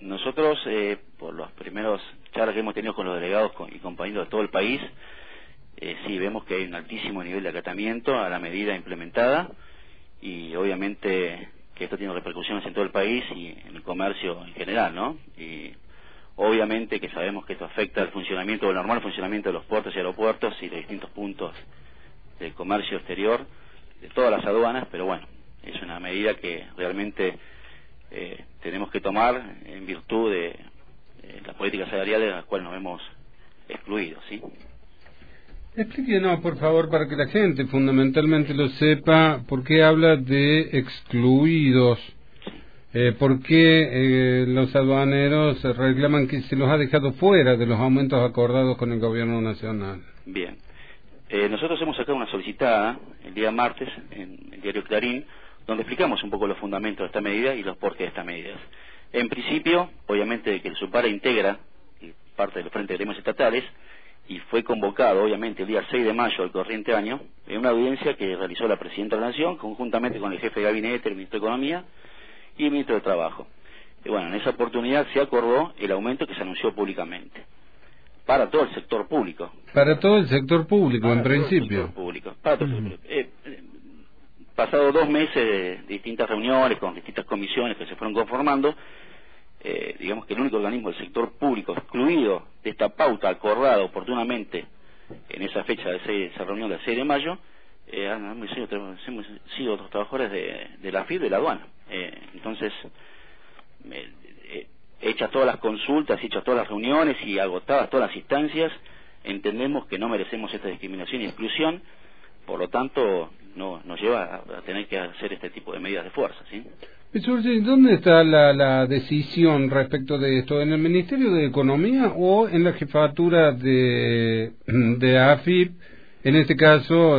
Nosotros, por los primeros charlas que hemos tenido con los delegados y compañeros de todo el país, sí vemos que hay un altísimo nivel de acatamiento a la medida implementada y obviamente que esto tiene repercusiones en todo el país y en el comercio en general, ¿no? Y obviamente que sabemos que esto afecta al funcionamiento, el normal funcionamiento de los puertos y aeropuertos y de distintos puntos del comercio exterior, de todas las aduanas, pero bueno, es una medida que realmente tenemos que tomar en virtud de las políticas salariales de las cuales nos hemos excluido, ¿sí? Explíquenos, por favor, para que la gente fundamentalmente lo sepa, ¿por qué habla de excluidos? ¿Por qué los aduaneros reclaman que se los ha dejado fuera de los aumentos acordados con el gobierno nacional? Bien. Nosotros hemos sacado una solicitada el día martes en el diario Clarín, donde explicamos un poco los fundamentos de esta medida y los porqués de estas medidas. En principio, obviamente que el Supara integra parte del Frente de Gremios Estatales y fue convocado, obviamente, el día 6 de mayo del corriente año, en una audiencia que realizó la Presidenta de la Nación, conjuntamente con el jefe de gabinete, el Ministro de Economía y el Ministro de Trabajo. Y bueno, en esa oportunidad se acordó el aumento que se anunció públicamente. Para todo el sector público. Para todo el sector público, en principio. Para todo el sector público. Pasado 2 meses de distintas reuniones con distintas comisiones que se fueron conformando, digamos que el único organismo del sector público excluido de esta pauta acordada oportunamente en esa fecha de esa reunión del 6 de mayo, hemos sido otros trabajadores de la FIP, de la aduana. Entonces, hechas todas las consultas, hechas todas las reuniones y agotadas todas las instancias, entendemos que no merecemos esta discriminación y exclusión, por lo tanto nos lleva a tener que hacer este tipo de medidas de fuerza, ¿sí? ¿Dónde está la decisión respecto de esto? ¿En el Ministerio de Economía o en la jefatura de AFIP, en este caso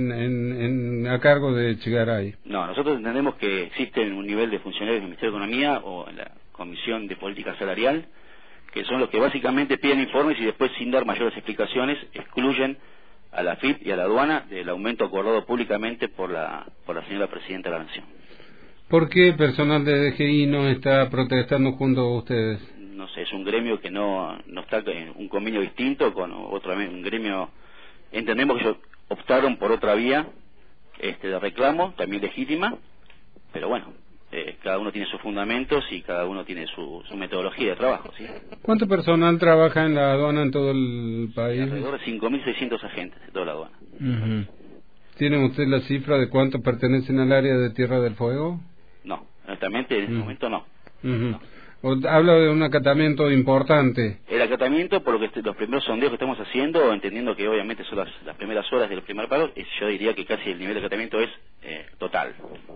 a cargo de Echegaray? No, nosotros entendemos que existe un nivel de funcionarios del Ministerio de Economía o en la Comisión de Política Salarial, que son los que básicamente piden informes y después, sin dar mayores explicaciones, excluyen a la FIP y a la aduana del aumento acordado públicamente por la señora Presidenta de la Nación. ¿Por qué el personal de DGI no está protestando junto a ustedes? No sé, es un gremio que no está en un convenio distinto con un gremio. Entendemos que ellos optaron por otra vía de reclamo, también legítima, pero bueno, cada uno tiene sus fundamentos y cada uno tiene su metodología de trabajo, ¿sí? ¿Cuánto personal trabaja en la aduana en todo el país? Alrededor de 5.600 agentes de toda la aduana. ¿Tiene usted la cifra de cuántos pertenecen al área de Tierra del Fuego? No, honestamente en este momento no. No. Habla de un acatamiento importante. El acatamiento, por lo que los primeros sondeos que estamos haciendo, entendiendo que obviamente son las primeras horas del primer paro, yo diría que casi el nivel de acatamiento es total.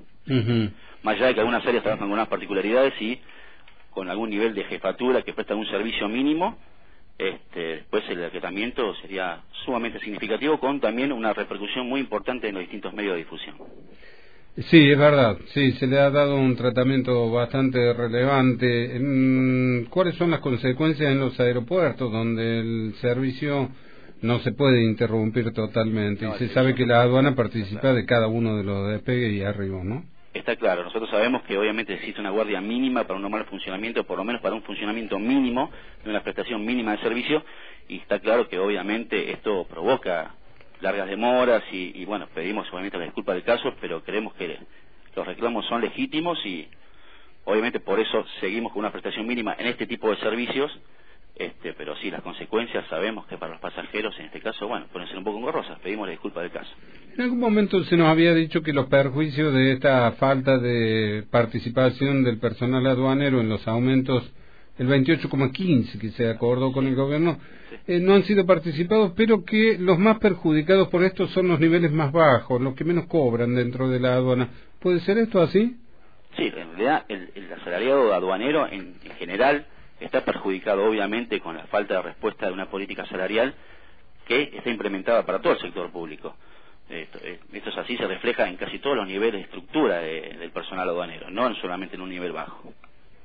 Más allá de que algunas áreas trabajan con unas particularidades y con algún nivel de jefatura que presta un servicio mínimo, después el acatamiento sería sumamente significativo, con también una repercusión muy importante en los distintos medios de difusión. Sí, es verdad, sí, se le ha dado un tratamiento bastante relevante. ¿Cuáles son las consecuencias en los aeropuertos, donde el servicio no se puede interrumpir totalmente? Y se sabe que la aduana participa de cada uno de los despegues y arriba, ¿no? Está claro, nosotros sabemos que obviamente existe una guardia mínima para un normal funcionamiento, por lo menos para un funcionamiento mínimo, de una prestación mínima de servicio, y está claro que obviamente esto provoca largas demoras y bueno, pedimos obviamente la disculpa del caso, pero creemos que los reclamos son legítimos y obviamente por eso seguimos con una prestación mínima en este tipo de servicios, pero sí, las consecuencias sabemos que para los pasajeros en este caso, bueno, pueden ser un poco engorrosas, pedimos la disculpa del caso. En algún momento se nos había dicho que los perjuicios de esta falta de participación del personal aduanero en los aumentos, el 28,15 que se acordó con el gobierno, no han sido participados, pero que los más perjudicados por esto son los niveles más bajos, los que menos cobran dentro de la aduana. ¿Puede ser esto así? Sí, en realidad el asalariado aduanero en general está perjudicado obviamente con la falta de respuesta de una política salarial que está implementada para todo el sector público. Esto es así, se refleja en casi todos los niveles de estructura del personal aduanero, no solamente en un nivel bajo.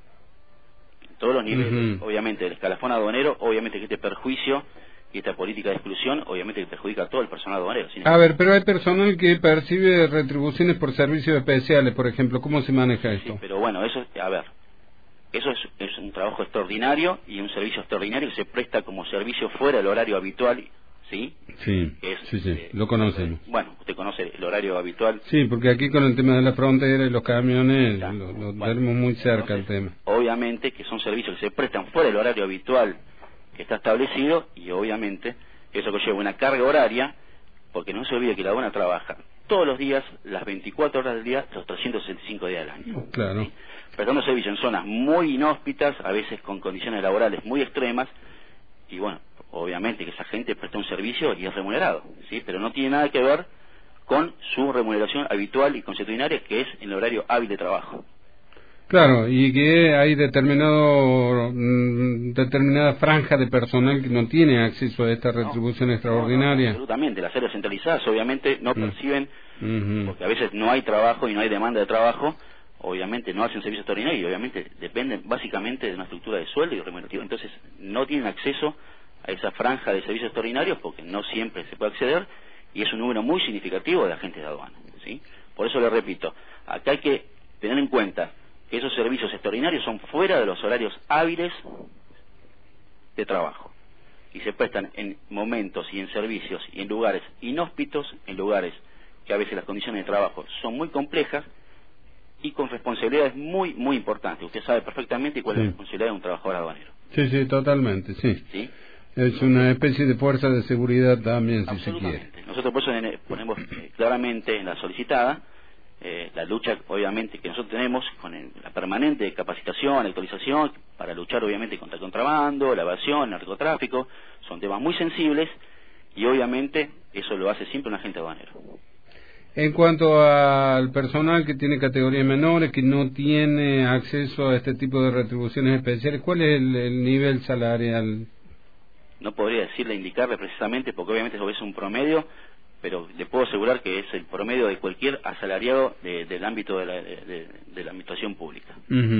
Todos los niveles, obviamente, del escalafón aduanero, obviamente que este perjuicio y esta política de exclusión, obviamente que perjudica a todo el personal aduanero. A ver, pero hay personal que percibe retribuciones por servicios especiales, por ejemplo, ¿cómo se maneja esto? Sí, pero bueno, eso, a ver, Eso es un trabajo extraordinario y un servicio extraordinario que se presta como servicio fuera del horario habitual, ¿sí? Sí, sí, lo conocemos. Bueno, usted conoce el horario habitual. Sí, porque aquí con el tema de la frontera y los camiones lo tenemos muy cerca el tema. Obviamente que son servicios que se prestan fuera del horario habitual que está establecido y obviamente eso conlleva una carga horaria, porque no se olvide que la aduana trabaja todos los días, las 24 horas del día, los 365 días del año. Claro. ¿Sí? Prestando servicio en zonas muy inhóspitas, a veces con condiciones laborales muy extremas, y bueno, obviamente que esa gente presta un servicio y es remunerado, ¿sí? Pero no tiene nada que ver con su remuneración habitual y consuetudinaria, que es en el horario hábil de trabajo. Claro, y que hay determinada franja de personal que no tiene acceso a esta retribución extraordinaria. Absolutamente, las áreas centralizadas obviamente no perciben, porque a veces no hay trabajo y no hay demanda de trabajo, obviamente no hacen servicio extraordinario y obviamente dependen básicamente de una estructura de sueldo y remunerativo, entonces no tienen acceso a esa franja de servicios extraordinarios porque no siempre se puede acceder y es un número muy significativo de agentes de aduana, ¿sí? Por eso le repito, acá hay que tener en cuenta que esos servicios extraordinarios son fuera de los horarios hábiles de trabajo y se prestan en momentos y en servicios y en lugares inhóspitos, en lugares que a veces las condiciones de trabajo son muy complejas y con responsabilidades muy, muy importantes. Usted sabe perfectamente cuál es la responsabilidad de un trabajador aduanero. Sí, sí, totalmente, sí. ¿Sí? Es una especie de fuerza de seguridad también, si se quiere. Nosotros por eso ponemos claramente en la solicitada la lucha, obviamente, que nosotros tenemos con la permanente capacitación, actualización, para luchar, obviamente, contra el contrabando, la evasión, el narcotráfico. Son temas muy sensibles y, obviamente, eso lo hace siempre un agente aduanero. En cuanto al personal que tiene categorías menores, que no tiene acceso a este tipo de retribuciones especiales, ¿cuál es el nivel salarial? No podría decirle, indicarle precisamente, porque obviamente eso es un promedio, pero le puedo asegurar que es el promedio de cualquier asalariado del ámbito de la administración pública.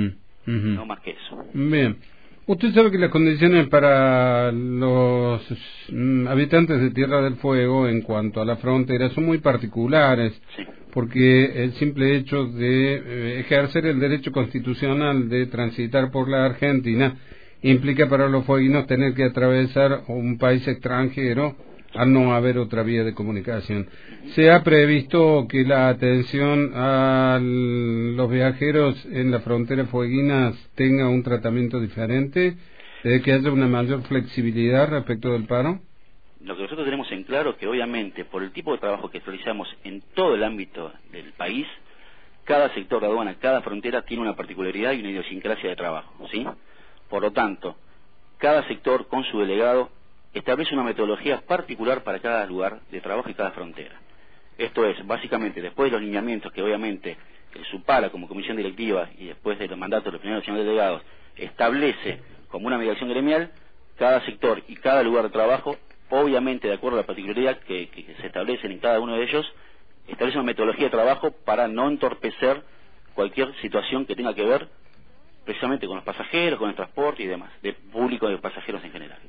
No más que eso. Bien. Usted sabe que las condiciones para los habitantes de Tierra del Fuego en cuanto a la frontera son muy particulares, sí, porque el simple hecho de ejercer el derecho constitucional de transitar por la Argentina implica para los fueguinos tener que atravesar un país extranjero al no haber otra vía de comunicación. ¿Se ha previsto que la atención a los viajeros en la frontera fueguinas tenga un tratamiento diferente, que haya una mayor flexibilidad respecto del paro? Lo que nosotros tenemos en claro es que obviamente por el tipo de trabajo que realizamos en todo el ámbito del país, cada sector de aduana, cada frontera tiene una particularidad y una idiosincrasia de trabajo, ¿sí? Por lo tanto, cada sector con su delegado establece una metodología particular para cada lugar de trabajo y cada frontera. Esto es, básicamente, después de los lineamientos que obviamente el SUPALA como comisión directiva y después de los mandatos de los primeros nacionales delegados establece como una mediación gremial, cada sector y cada lugar de trabajo, obviamente de acuerdo a la particularidad que se establecen en cada uno de ellos, establece una metodología de trabajo para no entorpecer cualquier situación que tenga que ver precisamente con los pasajeros, con el transporte y demás, de público de pasajeros en general.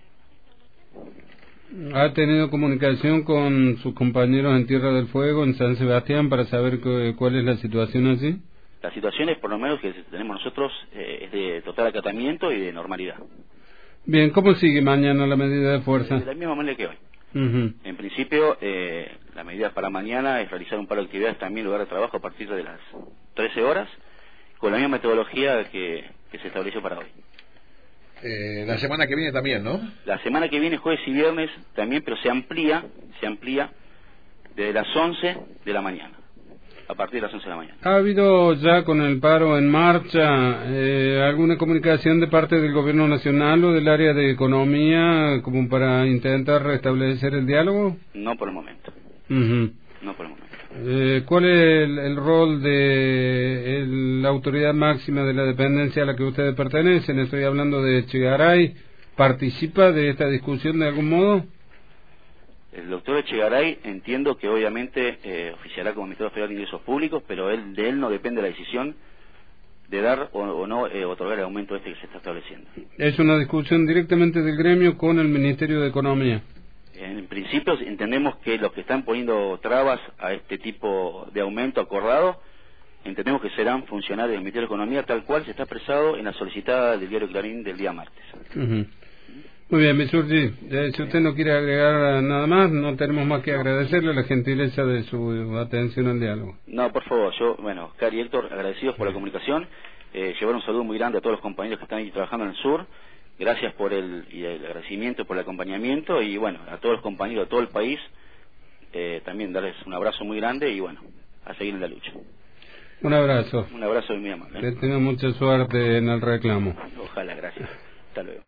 ¿Ha tenido comunicación con sus compañeros en Tierra del Fuego, en San Sebastián, para saber cuál es la situación allí? La situación es, por lo menos, que tenemos nosotros, es de total acatamiento y de normalidad. Bien, ¿cómo sigue mañana la medida de fuerza? De la misma manera que hoy. En principio, la medida para mañana es realizar un par de actividades también en lugar de trabajo a partir de las 13 horas, con la misma metodología que se estableció para hoy. La semana que viene también, ¿no? La semana que viene, jueves y viernes también, pero se amplía desde las 11 de la mañana, a partir de las 11 de la mañana. ¿Ha habido ya con el paro en marcha alguna comunicación de parte del gobierno nacional o del área de economía como para intentar restablecer el diálogo? No por el momento. No por el momento. ¿Cuál es el rol de la autoridad máxima de la dependencia a la que ustedes pertenecen? Estoy hablando de Echegaray. ¿Participa de esta discusión de algún modo? El doctor Echegaray entiendo que obviamente oficiará como Ministerio Federal de Ingresos Públicos, pero de él no depende la decisión de dar o no otorgar el aumento que se está estableciendo. Es una discusión directamente del gremio con el Ministerio de Economía. En principio entendemos que los que están poniendo trabas a este tipo de aumento acordado entendemos que serán funcionarios del Ministerio de Economía, tal cual se está expresado en la solicitada del diario Clarín del día martes. Muy bien, Misurgi, si usted no quiere agregar nada más, no tenemos más que agradecerle la gentileza de su atención al diálogo. No, por favor, Oscar y Héctor, agradecidos por la comunicación, llevar un saludo muy grande a todos los compañeros que están ahí trabajando en el sur, gracias por el agradecimiento, por el acompañamiento, y bueno, a todos los compañeros de todo el país, también darles un abrazo muy grande y bueno, a seguir en la lucha. Un abrazo. Un abrazo muy amable. Que tenga mucha suerte en el reclamo. Ojalá, gracias. Hasta luego.